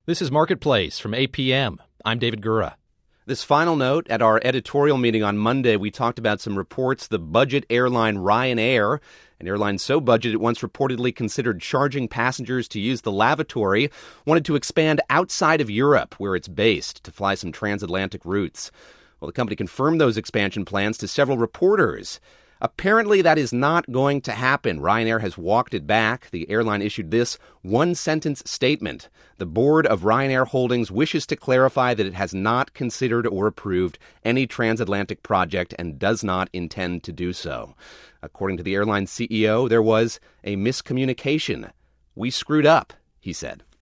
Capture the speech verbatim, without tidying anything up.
This is Marketplace from A P M. I'm David Gura. This final note, at our editorial meeting on Monday, we talked about some reports the budget airline Ryanair, an airline so budget it once reportedly considered charging passengers to use the lavatory, wanted to expand outside of Europe, where it's based, to fly some transatlantic routes. Well, the company confirmed those expansion plans to several reporters. Apparently, that is not going to happen. Ryanair has walked it back. The airline issued this one-sentence statement. The board of Ryanair Holdings wishes to clarify that it has not considered or approved any transatlantic project and does not intend to do so. According to the airline's C E O, there was a miscommunication. We screwed up, he said.